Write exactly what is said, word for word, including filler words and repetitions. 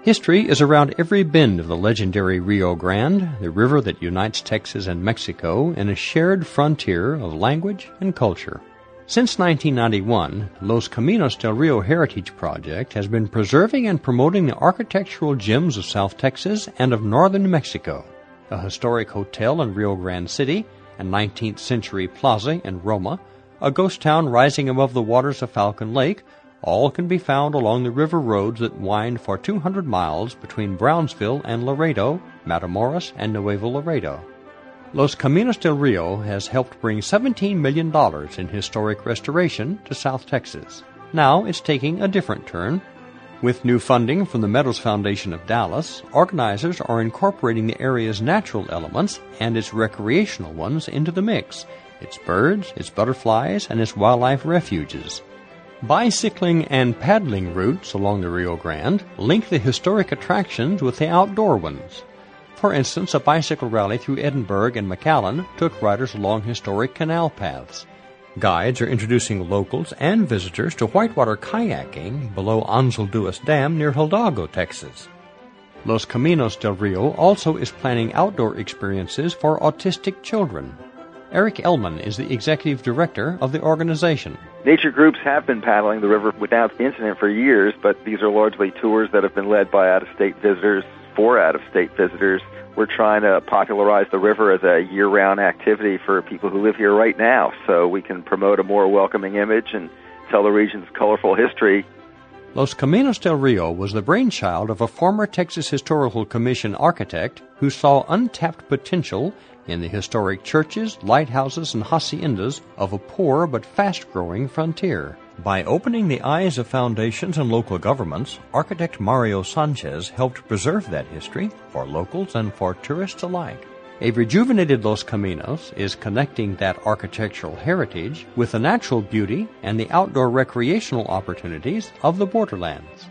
History is around every bend of the legendary Rio Grande, the river that unites Texas and Mexico in a shared frontier of language and culture. Since nineteen ninety-one, Los Caminos del Rio Heritage Project has been preserving and promoting the architectural gems of South Texas and of northern Mexico. A historic hotel in Rio Grande City, a nineteenth century plaza in Roma, a ghost town rising above the waters of Falcon Lake, all can be found along the river roads that wind for two hundred miles between Brownsville and Laredo, Matamoros, and Nuevo Laredo. Los Caminos del Rio has helped bring seventeen million dollars in historic restoration to South Texas. Now it's taking a different turn. With new funding from the Meadows Foundation of Dallas, organizers are incorporating the area's natural elements and its recreational ones into the mix, its birds, its butterflies, and its wildlife refuges. Bicycling and paddling routes along the Rio Grande link the historic attractions with the outdoor ones. For instance, a bicycle rally through Edinburgh and McAllen took riders along historic canal paths. Guides are introducing locals and visitors to whitewater kayaking below Anzal Duas Dam near Hidalgo, Texas. Los Caminos del Rio also is planning outdoor experiences for autistic children. Eric Ellman is the executive director of the organization. Nature groups have been paddling the river without incident for years, but these are largely tours that have been led by out-of-state visitors for out-of-state visitors. We're trying to popularize the river as a year-round activity for people who live here right now, so we can promote a more welcoming image and tell the region's colorful history. Los Caminos del Rio was the brainchild of a former Texas Historical Commission architect who saw untapped potential in the historic churches, lighthouses, and haciendas of a poor but fast-growing frontier. By opening the eyes of foundations and local governments, architect Mario Sanchez helped preserve that history for locals and for tourists alike. A rejuvenated Los Caminos is connecting that architectural heritage with the natural beauty and the outdoor recreational opportunities of the borderlands.